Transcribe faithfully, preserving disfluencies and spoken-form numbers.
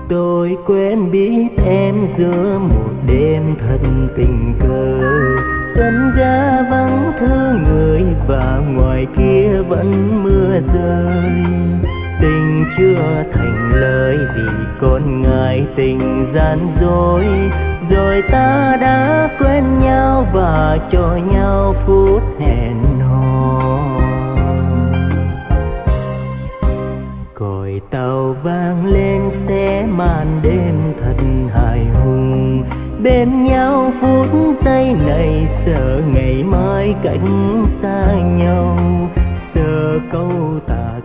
Tôi quen biết em giữa một đêm thật tình cờ, sân ga vắng thương người và ngoài kia vẫn mưa rơi. Tình chưa thành lời vì con ngại tình gian dối, rồi ta đã quen nhau và cho nhau phút hẹn hò. Còi tàu vang lên xé màn đêm thật hài hùng, bên nhau phút giây này sợ ngày mai cách xa nhau, sợ câu tà